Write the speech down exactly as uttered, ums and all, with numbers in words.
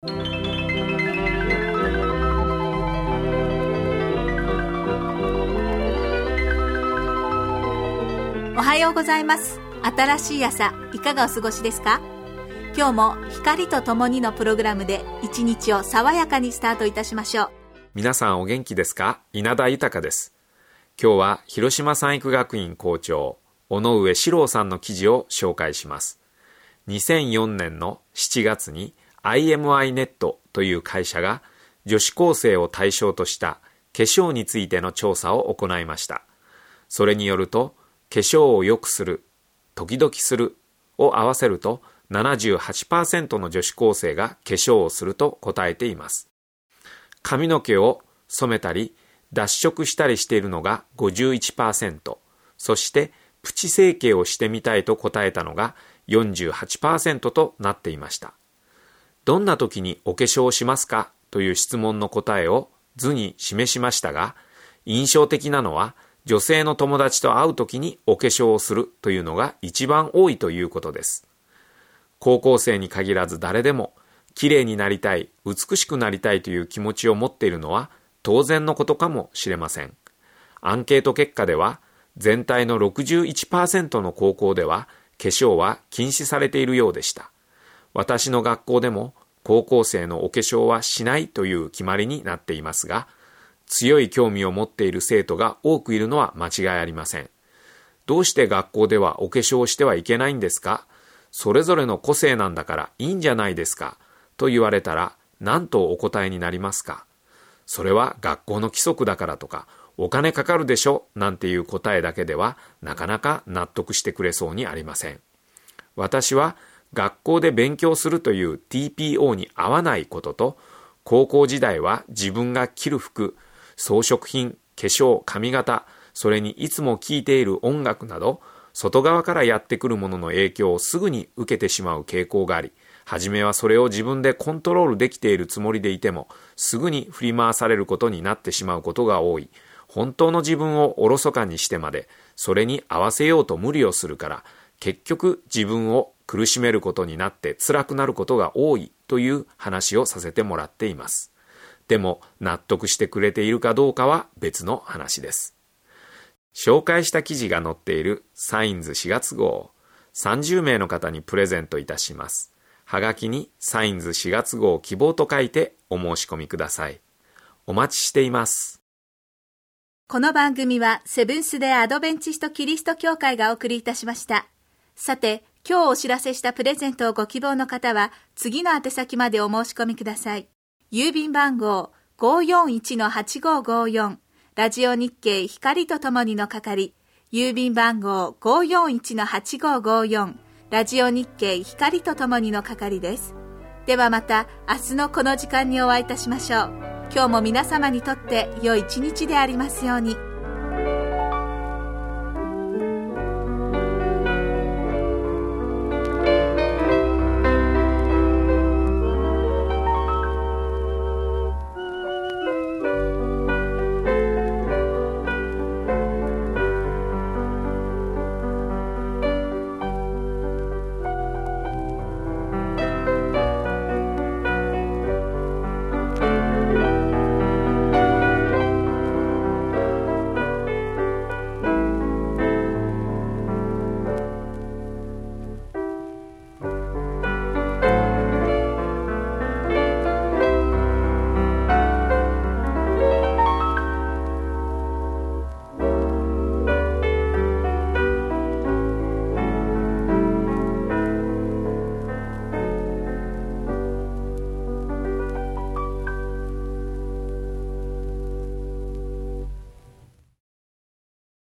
おはようございます。新しい朝、いかがお過ごしですか？今日も光とともにのプログラムで一日を爽やかにスタートいたしましょう。 皆さんお元気ですか？稲田豊です。今日は広島産育学院校長尾上史郎さんの記事を紹介します。にせんよねんのしちがつに アイエムアイ ネットという会社が女子高生を対象とした化粧についての調査を行いました。それによると、化粧を良くする、時々するを合わせると ななじゅうはちパーセント の女子高生が化粧をすると答えています。髪の毛を染めたり脱色したりしているのが ごじゅういちパーセント、そしてプチ整形をしてみたいと答えたのが よんじゅうはちパーセント となっていました。どんな時にお化粧をしますかという質問の答えを図に示しましたが、印象的なのは女性の友達と会う時にお化粧をするというのが一番多いということです。高校生に限らず誰でも綺麗になりたい、美しくなりたいという気持ちを持っているのは当然のことかもしれません。アンケート結果では全体の ろくじゅういちパーセント の高校では化粧は禁止されているようでした。私の学校でも高校生のお化粧はしないという決まりになっていますが、強い興味を持っている生徒が多くいるのは間違いありません。どうして学校ではお化粧をしてはいけないんですか？それぞれの個性なんだからいいんじゃないですかと言われたら何とお答えになりますか？それは学校の規則だからとかお金かかるでしょなんていう答えだけではなかなか納得してくれそうにありません。私は学校で勉強するという ティーピーオー に合わないことと、高校時代は自分が着る服、装飾品、化粧、髪型、それにいつも聴いている音楽など、外側からやってくるものの影響をすぐに受けてしまう傾向があり、初めはそれを自分でコントロールできているつもりでいても、すぐに振り回されることになってしまうことが多い。本当の自分をおろそかにしてまで、それに合わせようと無理をするから、結局自分を苦しめることになって辛くなることが多いという話をさせてもらっています。でも納得してくれているかどうかは別の話です。紹介した記事が載っているサインズしがつ号をさんじゅうめいの方にプレゼントいたします。はがきにサインズしがつ号希望と書いてお申し込みください。お待ちしています。 この番組はセブンス・デ・アドベンチスト・キリスト教会がお送りいたしました。さて、今日お知らせしたプレゼントをご希望の方は次の宛先までお申し込みください。郵便番号 ごーよんいちのはちごーごーよん ラジオ日経光とともにの係、郵便番号 ごーよんいちのはちごーごーよん ラジオ日経光とともにの係です。ではまた明日のこの時間にお会いいたしましょう。今日も皆様にとって良い一日でありますように。